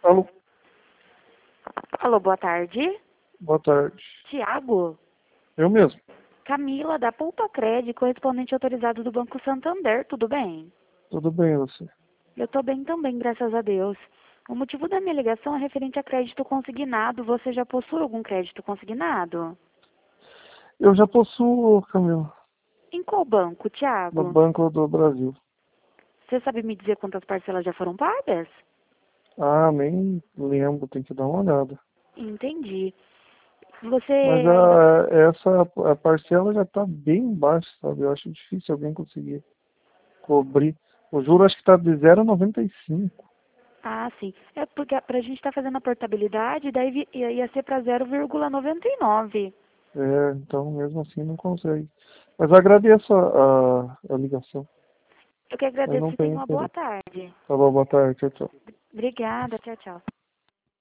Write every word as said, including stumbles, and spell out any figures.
Alô, Alô, boa tarde. boa tarde. Tiago? Eu mesmo. Camila, da Poupa Cred, correspondente autorizado do Banco Santander, tudo bem? Tudo bem, você? Eu tô bem também, graças a Deus. O motivo da minha ligação é referente a crédito consignado. Você já possui algum crédito consignado? Eu já possuo, Camila, Em qual banco, no Tiago? Banco do Brasil. Você sabe me dizer quantas parcelas já foram pagas? Ah, nem lembro, tem que dar uma olhada. Entendi. Você Mas ainda... a, essa a parcela já está bem baixa, sabe? Eu acho difícil alguém conseguir cobrir. O juro acho que está de zero vírgula noventa e cinco. Ah, sim. É porque pra gente estar fazendo a portabilidade, daí vi- ia ia ser para zero vírgula noventa e nove. É, então mesmo assim não consegue. Mas agradeço a, a, a ligação. Eu que Mas agradeço não e tem tenha uma boa interesse. tarde. Tá bom, boa tarde, tchau, tchau. Obrigada, tchau, tchau.